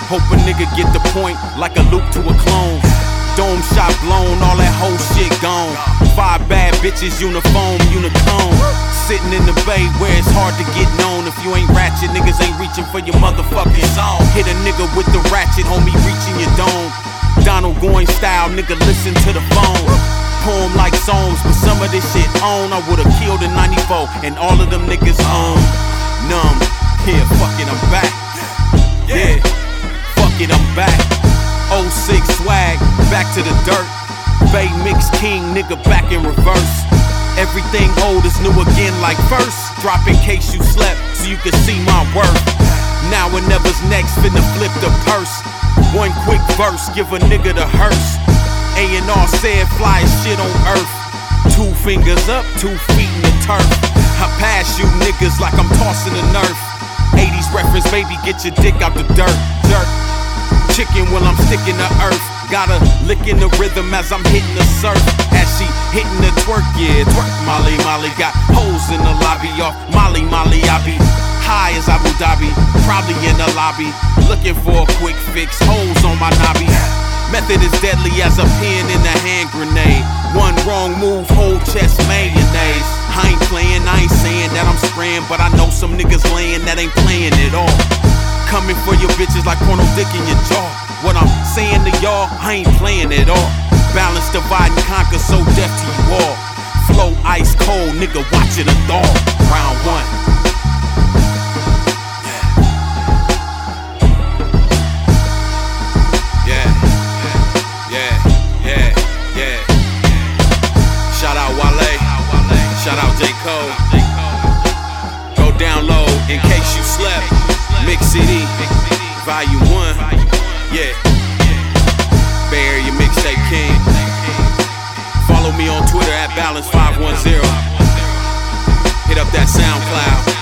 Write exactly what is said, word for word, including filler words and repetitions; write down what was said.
Hope a nigga get the point like a loop to a clone. Dome shot blown, all that whole shit gone. Five bad bitches, uniform, unicone. Sitting in the bay where it's hard to get known. If you ain't ratchet, niggas ain't reaching for your motherfucking zone. Hit a nigga with the ratchet, homie, reaching your dome. Donald Goin style, nigga, listen to the phone. Poem like songs, but some of this shit on. I would've killed in ninety-four, and all of them niggas on. Numb, yeah, fuck it, I'm back. Yeah, fuck it, I'm back. oh six swag, back to the dirt. Bay Mix King, nigga, back in reverse. Everything old is new again like first. Drop in case you slept, so you can see my worth. Now and never's next, finna flip the purse. One quick verse, give a nigga the hearse. A and R said fly as shit on earth. Two fingers up, two feet in the turf. I pass you niggas like I'm tossing a nerf. eighties reference, baby, get your dick out the dirt. Dirt. Chicken while I'm sticking to earth. Gotta lick in the rhythm as I'm hitting the surf. As she hitting the twerk, yeah, twerk Molly, Molly. Got hoes in the lobby off Molly, Molly. I be high as Abu Dhabi, probably in the lobby, looking for a quick fix. Holes on my knobby. Method is deadly as a pin in a hand grenade. One wrong move, whole chest mayonnaise. I ain't playing, I ain't saying that I'm spraying, but I know some niggas laying that ain't playing at all. Coming for your bitches like porno dick in your jaw. What I'm saying to y'all, I ain't playing at all. Balance, divide, and conquer, so deaf to you all. Flow ice cold, nigga, watch it a thaw. Round one. Yeah, yeah, yeah, yeah. Shout out Wale, shout out J. Cole. Go download in case you slept. Mix C D, volume one, yeah. Bay Area Mixtape King. Follow me on Twitter at Balance five one zero. Hit up that SoundCloud.